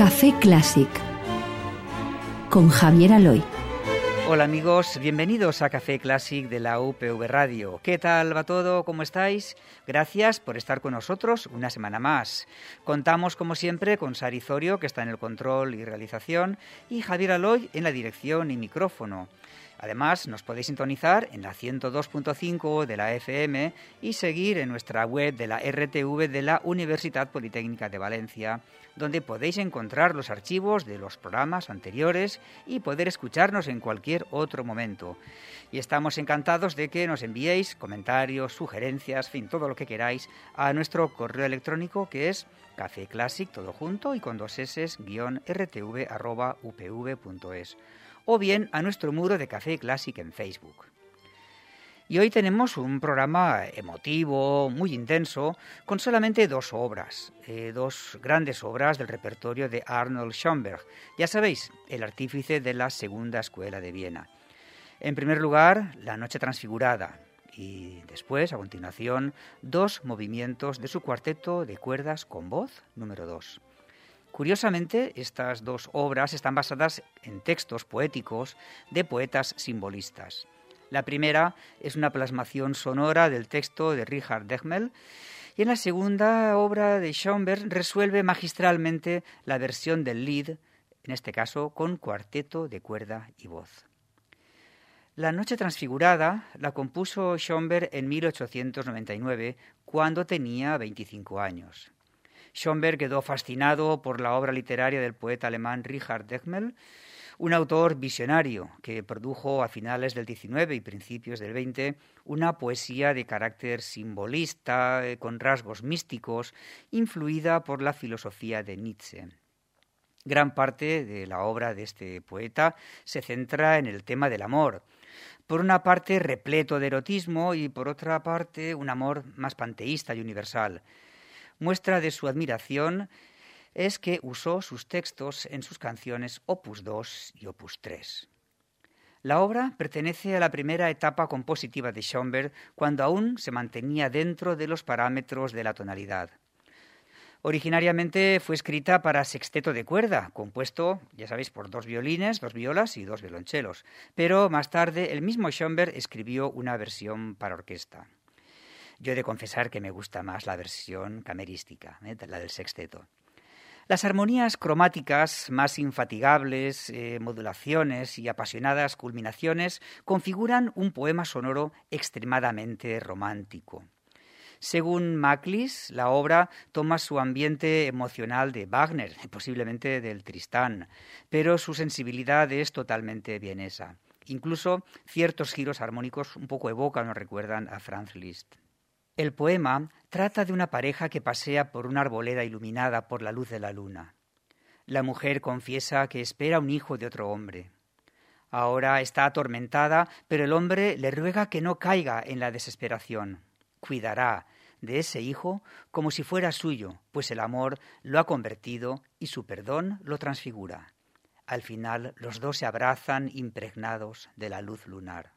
Café Clásic con Javier Aloy. Hola amigos, bienvenidos a Café Clásic de la UPV Radio. ¿Qué tal va todo? ¿Cómo estáis? Gracias por estar con nosotros una semana más. Contamos como siempre con Sari Zorio, que está en el control y realización, y Javier Aloy en la dirección y micrófono. Además, nos podéis sintonizar en la 102.5 de la FM y seguir en nuestra web de la RTV de la Universitat Politécnica de Valencia, donde podéis encontrar los archivos de los programas anteriores y poder escucharnos en cualquier otro momento. Y estamos encantados de que nos enviéis comentarios, sugerencias, en fin, todo lo que queráis a nuestro correo electrónico, que es cafeclassic, todo junto y con dos s, _rtv@upv.es. O bien a nuestro muro de Café Clásic en Facebook. Y hoy tenemos un programa emotivo, muy intenso, con solamente dos grandes obras del repertorio de Arnold Schoenberg. Ya sabéis, el artífice de la Segunda Escuela de Viena. En primer lugar, La Noche Transfigurada, y después, a continuación, dos movimientos de su cuarteto de cuerdas con voz número 2. Curiosamente, estas dos obras están basadas en textos poéticos de poetas simbolistas. La primera es una plasmación sonora del texto de Richard Dehmel, y en la segunda obra de Schoenberg resuelve magistralmente la versión del Lied, en este caso con cuarteto de cuerda y voz. La Noche Transfigurada la compuso Schoenberg en 1899, cuando tenía 25 años. Schoenberg quedó fascinado por la obra literaria del poeta alemán Richard Dehmel, un autor visionario que produjo a finales del XIX y principios del XX una poesía de carácter simbolista, con rasgos místicos, influida por la filosofía de Nietzsche. Gran parte de la obra de este poeta se centra en el tema del amor, por una parte repleto de erotismo y por otra parte un amor más panteísta y universal. Muestra de su admiración es que usó sus textos en sus canciones Opus 2 y Opus 3. La obra pertenece a la primera etapa compositiva de Schoenberg, cuando aún se mantenía dentro de los parámetros de la tonalidad. Originariamente fue escrita para sexteto de cuerda, compuesto, ya sabéis, por 2 violines, 2 violas y 2 violonchelos, pero más tarde el mismo Schoenberg escribió una versión para orquesta. Yo he de confesar que me gusta más la versión camerística, la del sexteto. Las armonías cromáticas más infatigables, modulaciones y apasionadas culminaciones configuran un poema sonoro extremadamente romántico. Según Maclis, la obra toma su ambiente emocional de Wagner, posiblemente del Tristán, pero su sensibilidad es totalmente vienesa. Incluso ciertos giros armónicos un poco evocan o recuerdan a Franz Liszt. El poema trata de una pareja que pasea por una arboleda iluminada por la luz de la luna. La mujer confiesa que espera un hijo de otro hombre. Ahora está atormentada, pero el hombre le ruega que no caiga en la desesperación. Cuidará de ese hijo como si fuera suyo, pues el amor lo ha convertido y su perdón lo transfigura. Al final los dos se abrazan impregnados de la luz lunar.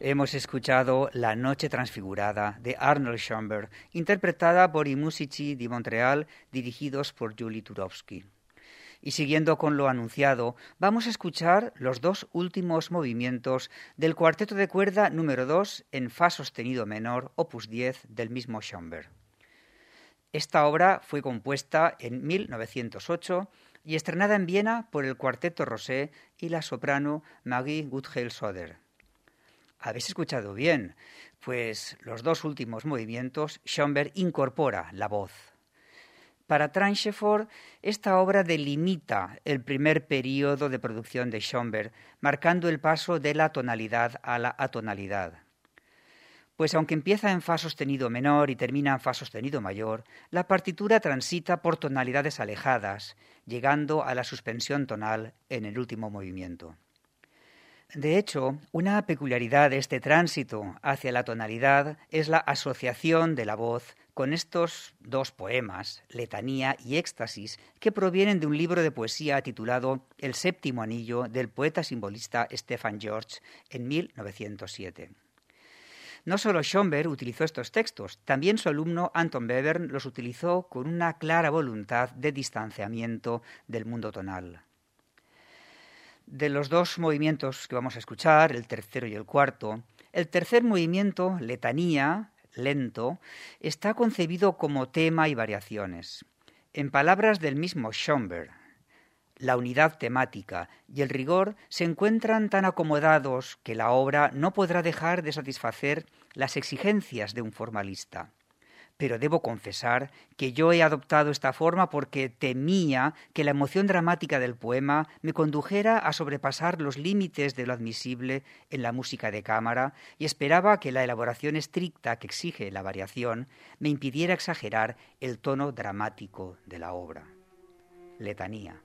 Hemos escuchado La Noche Transfigurada de Arnold Schoenberg, interpretada por I Musici di Montreal, dirigidos por Julie Turovsky. Y siguiendo con lo anunciado, vamos a escuchar los dos últimos movimientos del cuarteto de cuerda número 2 en fa sostenido menor, opus 10, del mismo Schoenberg. Esta obra fue compuesta en 1908 y estrenada en Viena por el Cuarteto Rosé y la soprano Marie Gutgeld-Soder. Habéis escuchado bien, pues los dos últimos movimientos Schoenberg incorpora la voz. Para Tranchefort, esta obra delimita el primer período de producción de Schoenberg, marcando el paso de la tonalidad a la atonalidad. Pues aunque empieza en fa sostenido menor y termina en fa sostenido mayor, la partitura transita por tonalidades alejadas, llegando a la suspensión tonal en el último movimiento. De hecho, una peculiaridad de este tránsito hacia la tonalidad es la asociación de la voz con estos dos poemas, Letanía y Éxtasis, que provienen de un libro de poesía titulado El séptimo anillo del poeta simbolista Stefan George en 1907. No solo Schoenberg utilizó estos textos, también su alumno Anton Webern los utilizó con una clara voluntad de distanciamiento del mundo tonal. De los dos movimientos que vamos a escuchar, el tercero y el cuarto, el tercer movimiento, Letanía, lento, está concebido como tema y variaciones. En palabras del mismo Schoenberg, la unidad temática y el rigor se encuentran tan acomodados que la obra no podrá dejar de satisfacer las exigencias de un formalista. Pero debo confesar que yo he adoptado esta forma porque temía que la emoción dramática del poema me condujera a sobrepasar los límites de lo admisible en la música de cámara y esperaba que la elaboración estricta que exige la variación me impidiera exagerar el tono dramático de la obra. Letanía.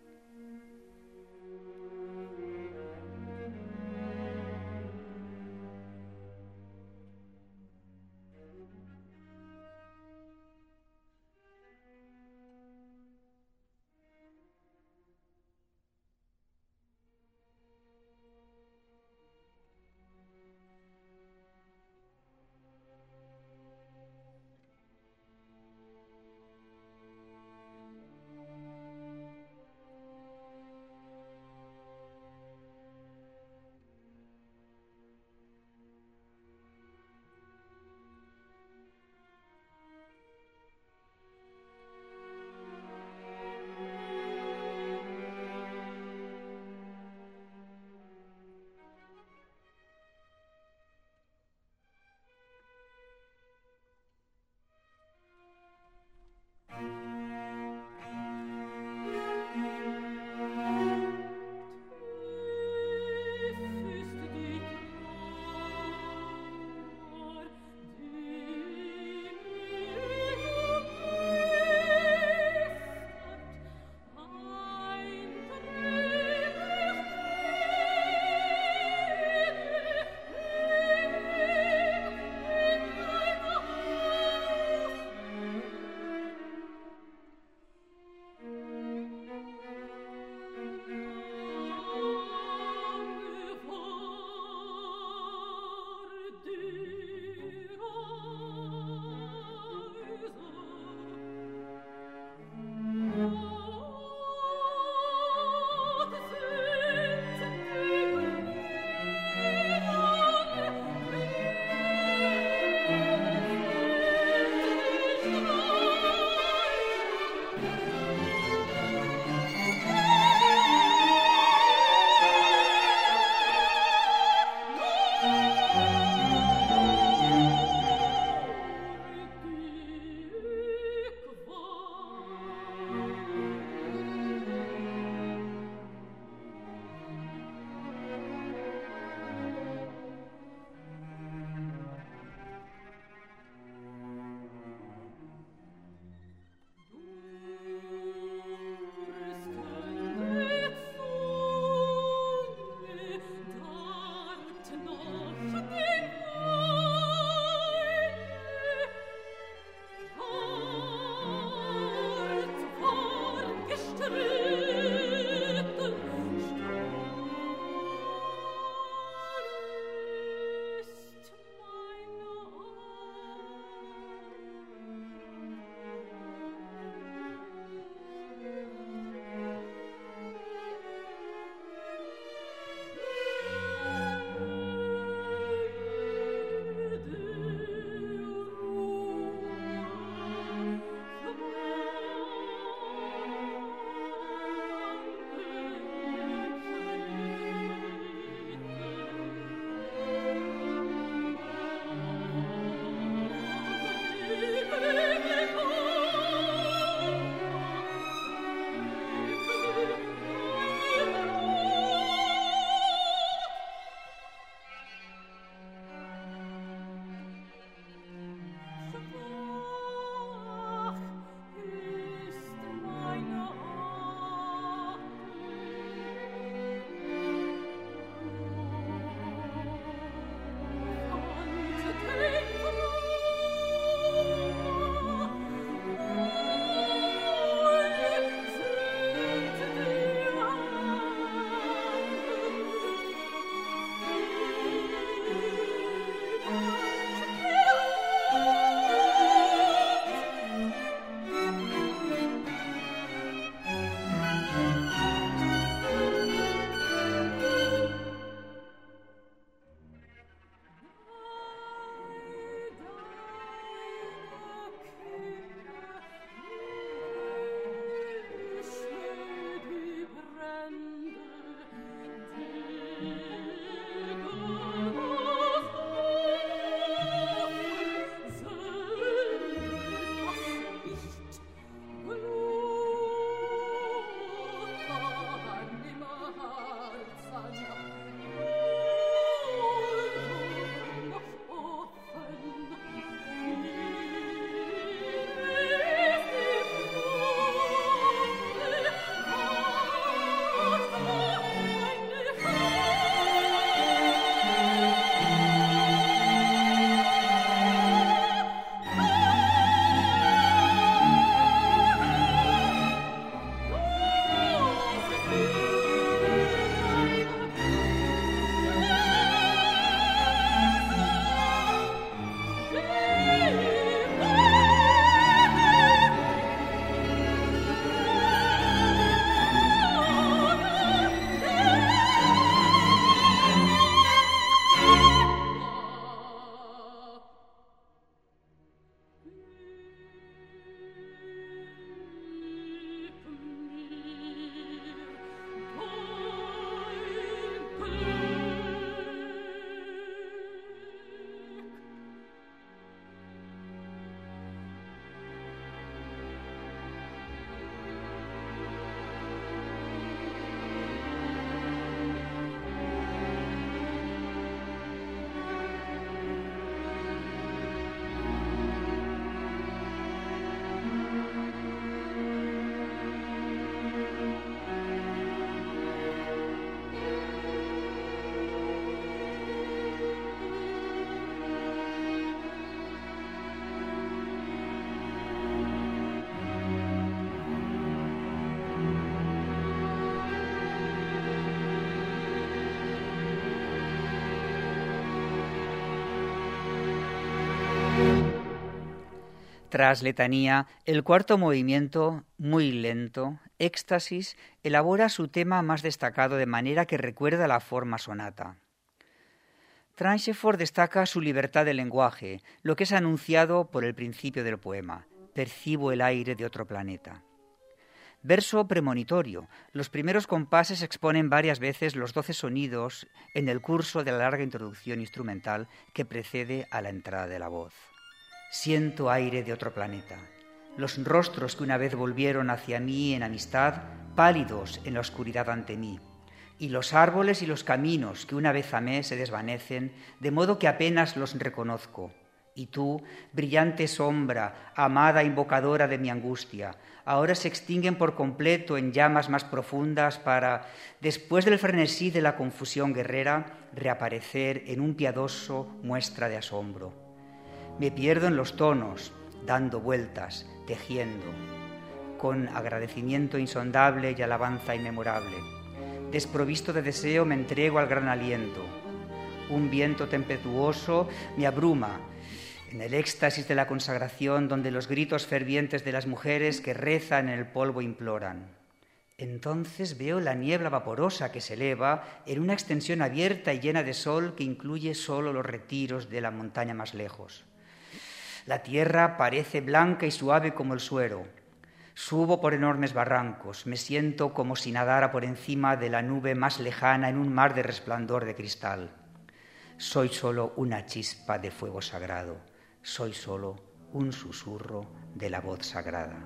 Tras letanía, el cuarto movimiento, muy lento, éxtasis, elabora su tema más destacado de manera que recuerda la forma sonata. Tránchefort destaca su libertad de lenguaje, lo que es anunciado por el principio del poema. Percibo el aire de otro planeta. Verso premonitorio. Los primeros compases exponen varias veces los 12 sonidos en el curso de la larga introducción instrumental que precede a la entrada de la voz. Siento aire de otro planeta. Los rostros que una vez volvieron hacia mí en amistad, pálidos en la oscuridad ante mí. Y los árboles y los caminos que una vez amé se desvanecen, de modo que apenas los reconozco. Y tú, brillante sombra, amada invocadora de mi angustia, ahora se extinguen por completo en llamas más profundas para, después del frenesí de la confusión guerrera, reaparecer en un piadoso muestra de asombro. Me pierdo en los tonos, dando vueltas, tejiendo, con agradecimiento insondable y alabanza inmemorable. Desprovisto de deseo me entrego al gran aliento. Un viento tempestuoso me abruma, en el éxtasis de la consagración, donde los gritos fervientes de las mujeres que rezan en el polvo imploran. Entonces veo la niebla vaporosa que se eleva en una extensión abierta y llena de sol que incluye solo los retiros de la montaña más lejos. La tierra parece blanca y suave como el suero. Subo por enormes barrancos, me siento como si nadara por encima de la nube más lejana en un mar de resplandor de cristal. Soy solo una chispa de fuego sagrado. Soy solo un susurro de la voz sagrada.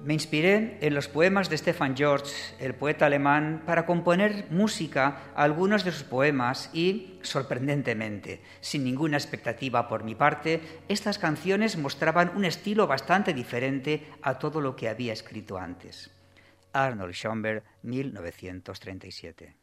Me inspiré en los poemas de Stefan George, el poeta alemán, para componer música a algunos de sus poemas y, sorprendentemente, sin ninguna expectativa por mi parte, estas canciones mostraban un estilo bastante diferente a todo lo que había escrito antes. Arnold Schoenberg, 1937.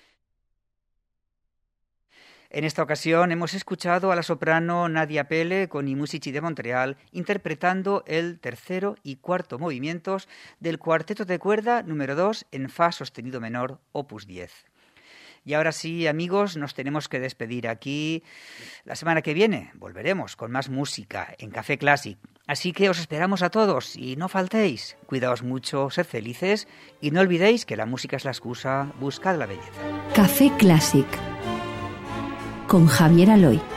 En esta ocasión hemos escuchado a la soprano Nadia Pelle con I Musici de Montreal interpretando el tercero y cuarto movimientos del cuarteto de cuerda número 2 en Fa sostenido menor, opus 10. Y ahora sí, amigos, nos tenemos que despedir aquí. La semana que viene volveremos con más música en Café Clásic. Así que os esperamos a todos y no faltéis. Cuidaos mucho, sed felices y no olvidéis que la música es la excusa, buscad la belleza. Café Clásic con Javier Aloy.